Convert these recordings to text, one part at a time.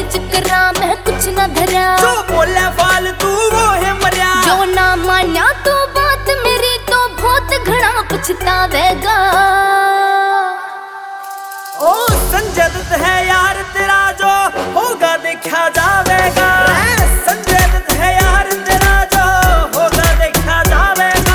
च करा मैं कुछ ना धरा, जो बोले फालतू वो है मरिया। जो ना मान्या तो बात मेरी तो बहुत घना पछतावेगा। ओ संजय दत्त है यार तेरा, जो होगा देखा जावेगा। संजय दत्त है यार तेरा, जो होगा देखा जावेगा।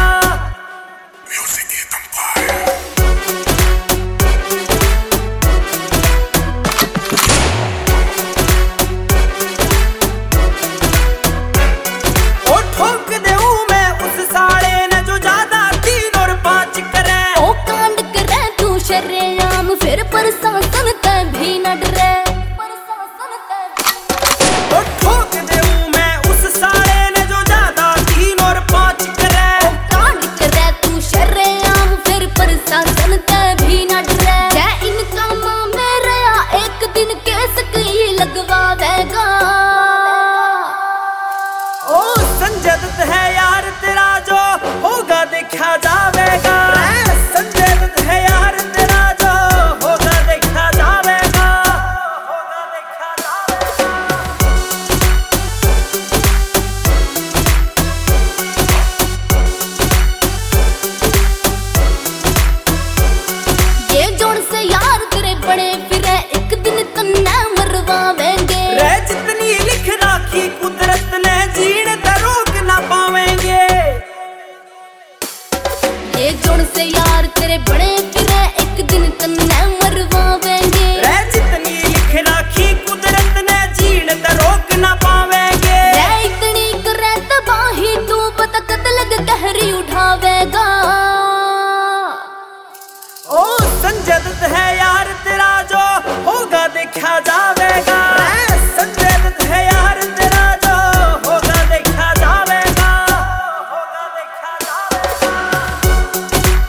ओ ठोक देऊं मैं उस साले ने जो ज्यादा 3 और 5 करे। ओ कांड करे तू शरेआम फिर प्रशासन ते भी न डरे। ओ ठोक देऊं मैं उस साले ने जो ज्यादा 3 और 5 करे। ओ कांड करे तू शरेआम फिर प्रशासन ते भी न डरे। जय इन कामां में रहा एक दिन केस कई लगवावेगा। ओ संजय दत्त है यार तेरा, जो होगा देखा जावेगा। संजय दत्त है यार तेरा, जो होगा देखा जावेगा। होगा देखा जावेगा। ये जोड़ से यार तेरे बड़े फिरे एक दिन कन्ना मरवावेंगे। रे जितनी लिख राखी कुदरत ने जीने ते रोक ना पावेंगे। ये जोड़ से यार तेरे बड़े फिरे एक दिन कन्ना मरवावेंगे। रे जितनी लिख राखी कुदरत ने जीने ते रोक ना पावेंगे। रे इतनी करे तबाही तू पता कद लग गहरी उठावेगा। ओ संजय दत्त है यार तेरा, जो होगा देखा जावेगा। संजय दत्त है यार तेरा, जो होगा देखा जावेगा। होगा देखा जावेगा।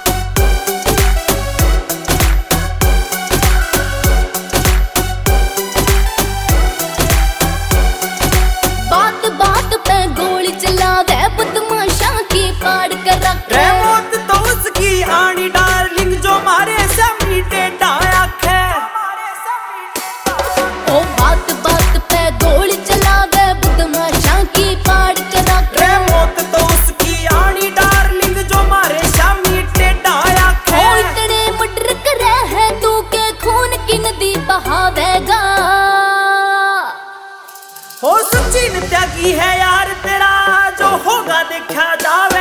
बात बात पे गोली चलावे बदमाशा की पाड़ कर रखे। रे मौत तो उसकी आनी डार्लिंग, जो मारे से मीटे डायक है। ओ बात बात पे गोली चलावे बदमाशा की पाड़ कर रखे। रे मौत तो उसकी आनी डार्लिंग, जो मारे से मीटे डायक ओ है। इतने मर्डर करे है तू के खून की नदी बहावेगा। हो सचिन त्यागी है यार तेरा, जो होगा देखा जावेगा।